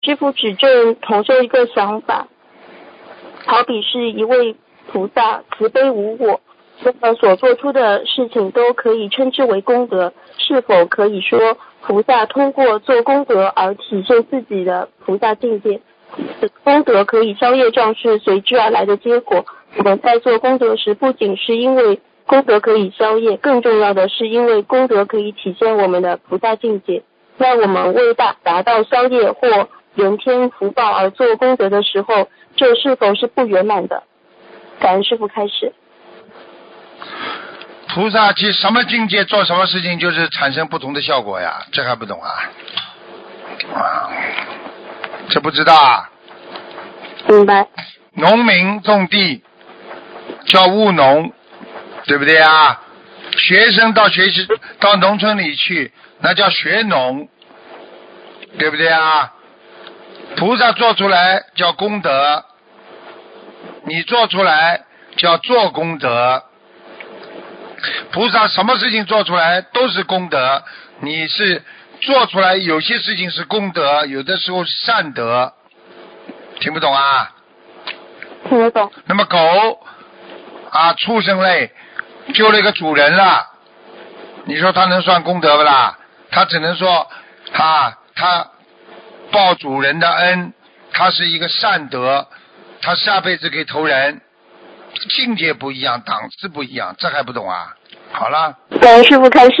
师父指正同修一个想法，好比是一位菩萨慈悲无我，那么所做出的事情都可以称之为功德，是否可以说菩萨通过做功德而体现自己的菩萨境界？功德可以消业障是随之而来的结果。我们在做功德时，不仅是因为功德可以消业，更重要的是因为功德可以体现我们的菩萨境界。在我们为达到消业或人天福报而做功德的时候，这是否是不圆满的？感恩师父开始。 菩萨其什么境界做什么事情就是产生不同的效果呀，这还不懂啊？这不知道啊？ 明白。 农民种地叫务农，对不对啊？学生到农村里去，那叫学农，对不对啊？菩萨做出来叫功德，你做出来叫做功德。菩萨什么事情做出来都是功德，你是做出来有些事情是功德，有的时候是善德，听不懂啊？ 听得懂。 那么狗啊，畜生类救了一个主人了，你说他能算功德不啦？他只能说他报主人的恩，他是一个善德，他下辈子可以投人，境界不一样，档次不一样，这还不懂啊？好了。 感恩师父开示。